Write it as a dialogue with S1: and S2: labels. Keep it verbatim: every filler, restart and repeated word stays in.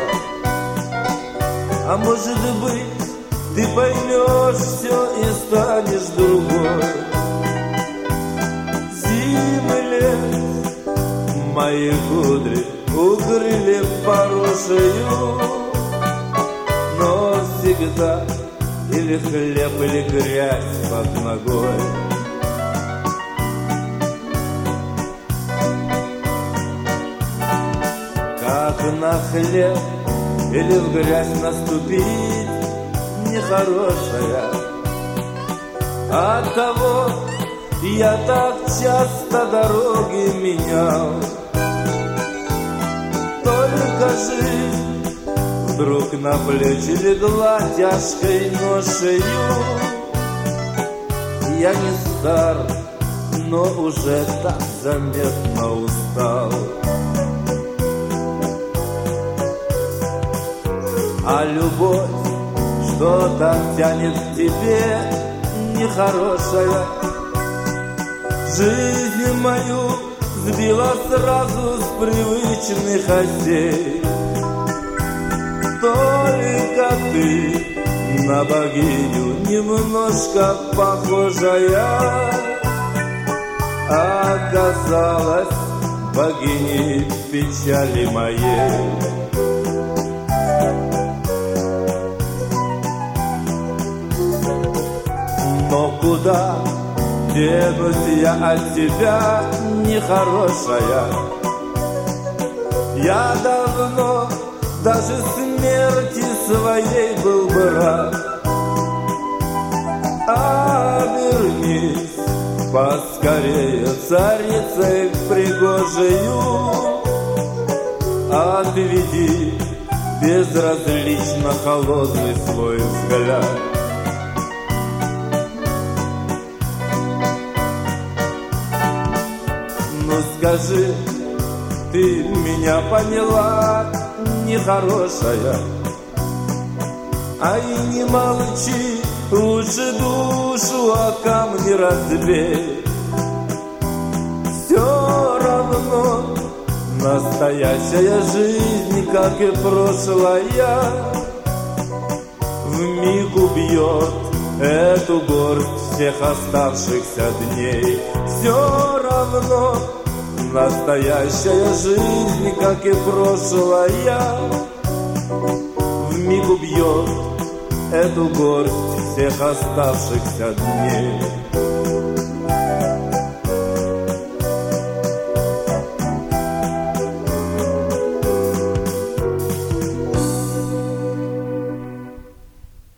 S1: А может быть, ты поймешь все и станешь другой. Зимы лет мои кудри укрыли хорошую, но всегда или хлеб, или грязь под ногой. Как на хлеб или в грязь наступить нехорошая. Оттого я так часто дороги менял. Только жизнь вдруг на плечи легла тяжкой ношею. Я не стар, но уже так заметно устал. А любовь, что так тянет к тебе, нехорошая. Жизнь мою сбила сразу с привычных осей. Только ты на богиню немножко похожая оказалась богиней печали моей. Но куда денусь я от тебя, нехорошая? Я давно даже смерти своей был бы рад. Обернись поскорее царицей пригожею, отведи безразлично холодный свой взгляд. Скажи, ты меня поняла, нехорошая? А и не молчи, лучше душу о камни разбей. Все равно настоящая жизнь, как и прошлая, вмиг убьет эту горсть всех оставшихся дней. Все равно настоящая жизнь, как и прошлая, вмиг убьет эту горсть всех оставшихся дней.